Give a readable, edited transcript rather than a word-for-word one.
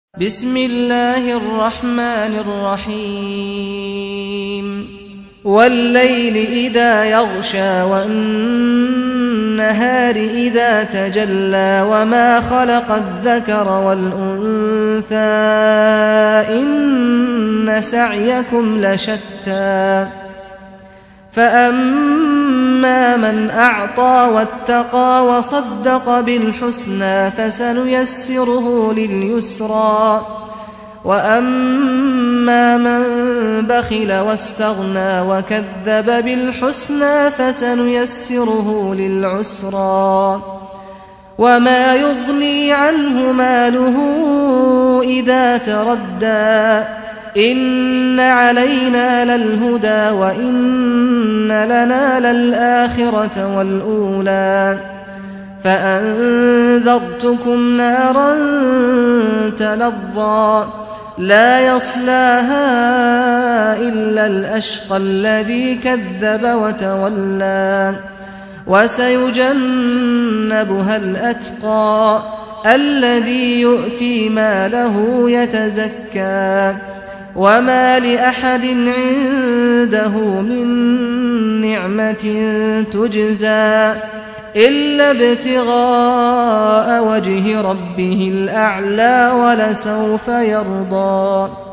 بسم الله الرحمن الرحيم والليل إذا يغشى والنهار إذا تجلى وما خلق الذكر والأنثى إن سعيكم لشتى فأما من أعطى واتقى وصدق بالحسنى فسنيسره لليسرى وأما من بخل واستغنى وكذب بالحسنى فسنيسره للعسرى وما يغني عنه ماله إذا تردى إن علينا للهدى وإن لنا للآخرة والأولى فأنذرتكم نارا تلظى لا يصلاها إلا الأشقى الذي كذب وتولى وسيجنبها الأتقى الذي يؤتي ماله يتزكى وما لأحد عنده من نعمة تجزى إلا ابتغاء وجه ربه الأعلى ولسوف يرضى.